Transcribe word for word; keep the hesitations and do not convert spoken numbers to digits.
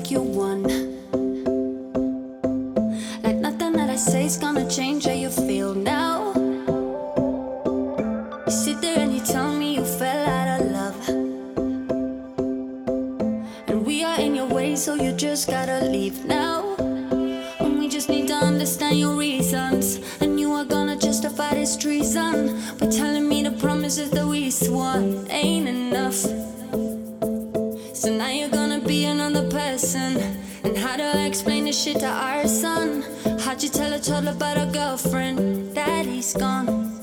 like you won. Like nothing that I say is gonna change how you feel now. You sit there and you tell me you fell out of love, and we are in your way, so you just gotta leave now. And we just need to understand your reasons, and you are gonna justify this treason by telling me the promises that we swore ain't enough. So now you're gonna be another person. And how do I explain this shit to our son? How'd you tell a toddler about a girlfriend? Daddy's gone.